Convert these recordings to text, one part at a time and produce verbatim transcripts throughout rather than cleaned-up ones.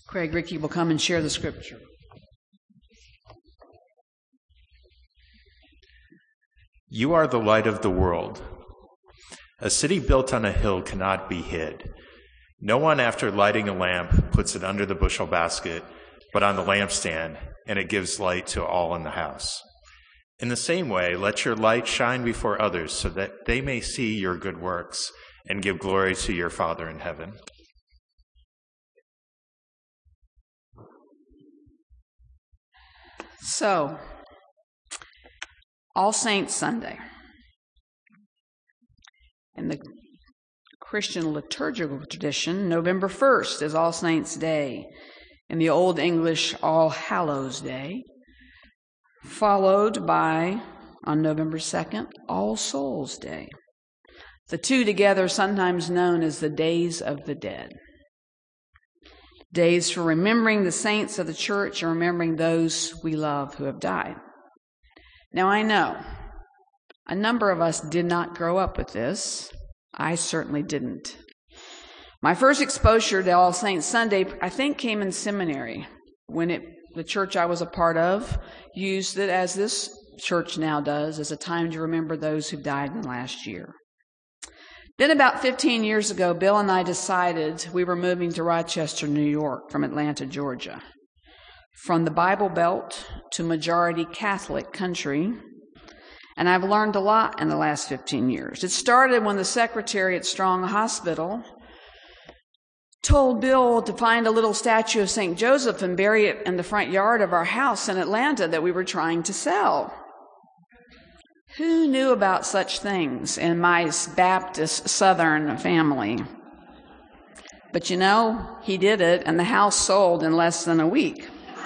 Craig Rickey will come and share the scripture. You are the light of the world. A city built on a hill cannot be hid. No one, after lighting a lamp, puts it under the bushel basket, but on the lampstand, and it gives light to all in the house. In the same way, let your light shine before others so that they may see your good works and give glory to your Father in heaven. So, All Saints Sunday. In the Christian liturgical tradition, November first is All Saints' Day. In the Old English, All Hallows' Day. Followed by, on November second, All Souls' Day. The two together sometimes known as the Days of the Dead. Days for remembering the saints of the church and remembering those we love who have died. Now I know a number of us did not grow up with this. I certainly didn't. My first exposure to All Saints Sunday, I think, came in seminary when it, the church I was a part of used it, as this church now does, as a time to remember those who died in the last year. Then about fifteen years ago, Bill and I decided we were moving to Rochester, New York from Atlanta, Georgia. From the Bible Belt to majority Catholic country, and I've learned a lot in the last fifteen years. It started when the secretary at Strong Hospital told Bill to find a little statue of Saint Joseph and bury it in the front yard of our house in Atlanta that we were trying to sell. Who knew about such things in my Baptist Southern family? But you know, he did it, and the house sold in less than a week.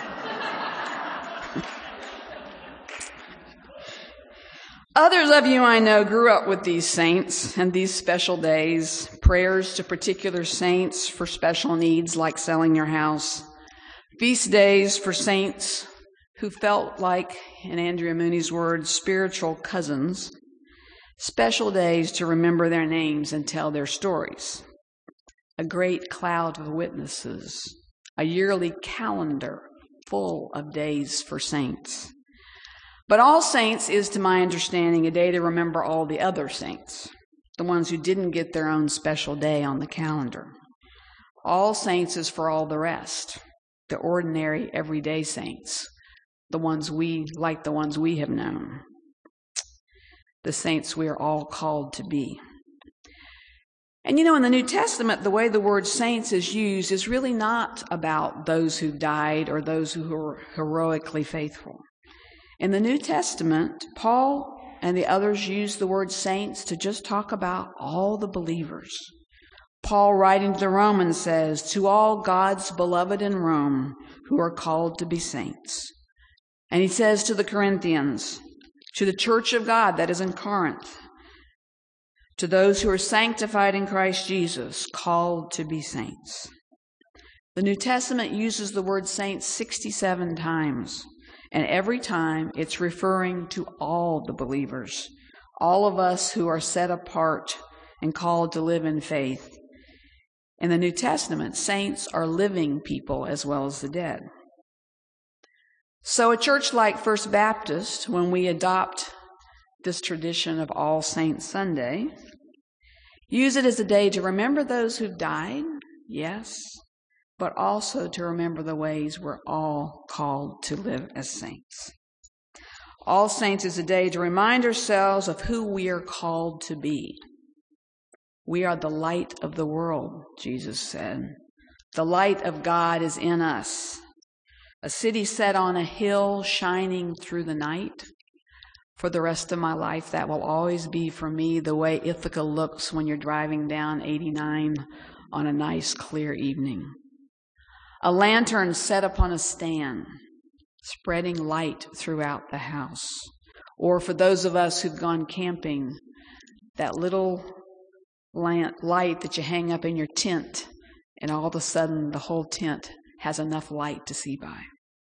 Others of you I know grew up with these saints and these special days, prayers to particular saints for special needs like selling your house, feast days for saints who felt like, in Andrea Mooney's words, spiritual cousins, special days to remember their names and tell their stories, a great cloud of witnesses, a yearly calendar full of days for saints. But All Saints is, to my understanding, a day to remember all the other saints, the ones who didn't get their own special day on the calendar. All Saints is for all the rest, the ordinary, everyday saints, the ones we, like the ones we have known, the saints we are all called to be. And you know, in the New Testament, the way the word saints is used is really not about those who died or those who were heroically faithful. In the New Testament, Paul and the others use the word saints to just talk about all the believers. Paul, writing to the Romans, says, "To all God's beloved in Rome who are called to be saints." And he says to the Corinthians, to the church of God that is in Corinth, to those who are sanctified in Christ Jesus, called to be saints. The New Testament uses the word saints sixty-seven times. And every time it's referring to all the believers, all of us who are set apart and called to live in faith. In the New Testament, saints are living people as well as the dead. So a church like First Baptist, when we adopt this tradition of All Saints Sunday, use it as a day to remember those who've died, yes, but also to remember the ways we're all called to live as saints. All Saints is a day to remind ourselves of who we are called to be. We are the light of the world, Jesus said. The light of God is in us. A city set on a hill shining through the night. For the rest of my life, that will always be for me the way Ithaca looks when you're driving down eighty-nine on a nice, clear evening. A lantern set upon a stand, spreading light throughout the house. Or for those of us who've gone camping, that little lamp, light that you hang up in your tent, and all of a sudden the whole tent has enough light to see by.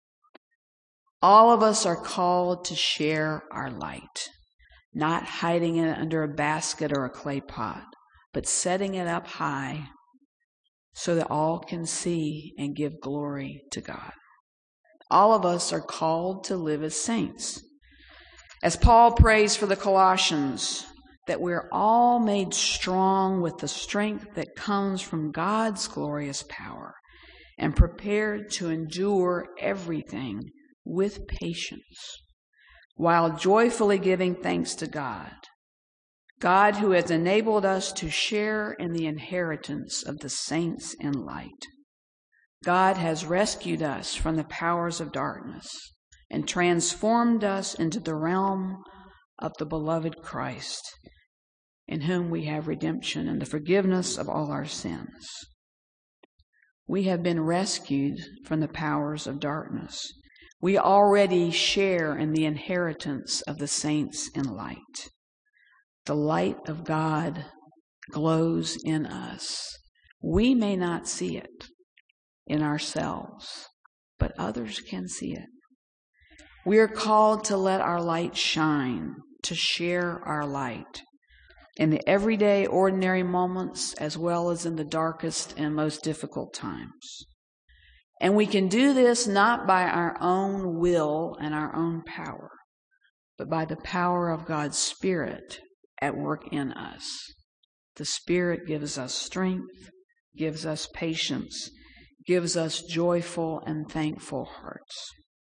All of us are called to share our light, not hiding it under a basket or a clay pot, but setting it up high so that all can see and give glory to God. All of us are called to live as saints. As Paul prays for the Colossians, that we're all made strong with the strength that comes from God's glorious power and prepared to endure everything with patience, while joyfully giving thanks to God, God who has enabled us to share in the inheritance of the saints in light. God has rescued us from the powers of darkness and transformed us into the realm of the beloved Christ, in whom we have redemption and the forgiveness of all our sins. We have been rescued from the powers of darkness. We already share in the inheritance of the saints in light. The light of God glows in us. We may not see it in ourselves, but others can see it. We are called to let our light shine, to share our light in the everyday, ordinary moments, as well as in the darkest and most difficult times. And we can do this not by our own will and our own power, but by the power of God's Spirit at work in us. The Spirit gives us strength, gives us patience, gives us joyful and thankful hearts.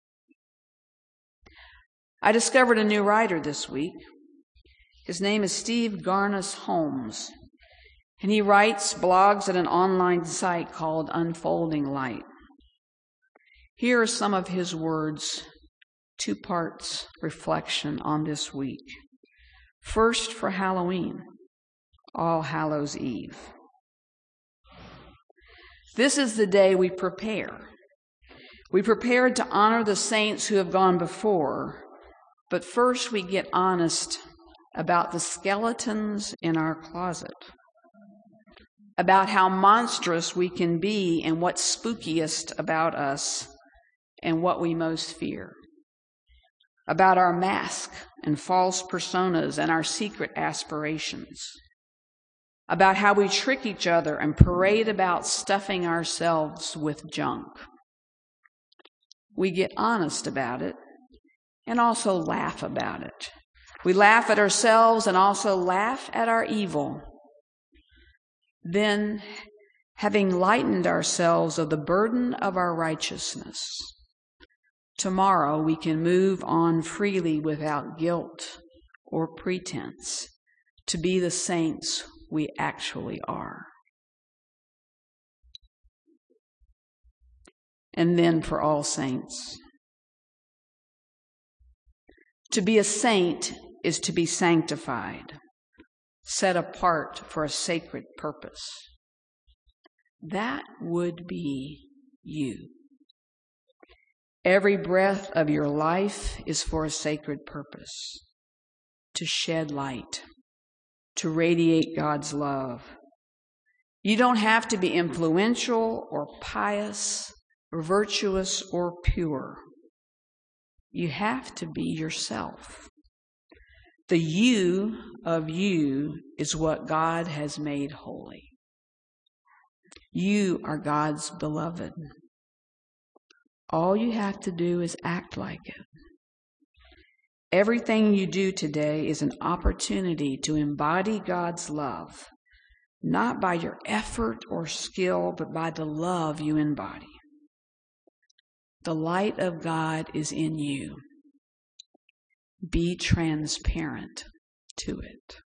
I discovered a new writer this week. His name is Steve Garnas Holmes, and he writes blogs at an online site called Unfolding Light. Here are some of his words, two parts reflection on this week. First, for Halloween, All Hallows Eve. This is the day we prepare. We prepare to honor the saints who have gone before, but first we get honest about the skeletons in our closet, about how monstrous we can be and what's spookiest about us and what we most fear, about our mask and false personas and our secret aspirations, about how we trick each other and parade about stuffing ourselves with junk. We get honest about it and also laugh about it. We laugh at ourselves and also laugh at our evil. Then, having lightened ourselves of the burden of our righteousness, tomorrow we can move on freely without guilt or pretense to be the saints we actually are. And then for All Saints. To be a saint is to be sanctified, set apart for a sacred purpose. That would be you. Every breath of your life is for a sacred purpose, to shed light, to radiate God's love. You don't have to be influential or pious or virtuous or pure. You have to be yourself. The you of you is what God has made holy. You are God's beloved. All you have to do is act like it. Everything you do today is an opportunity to embody God's love, not by your effort or skill, but by the love you embody. The light of God is in you. Be transparent to it.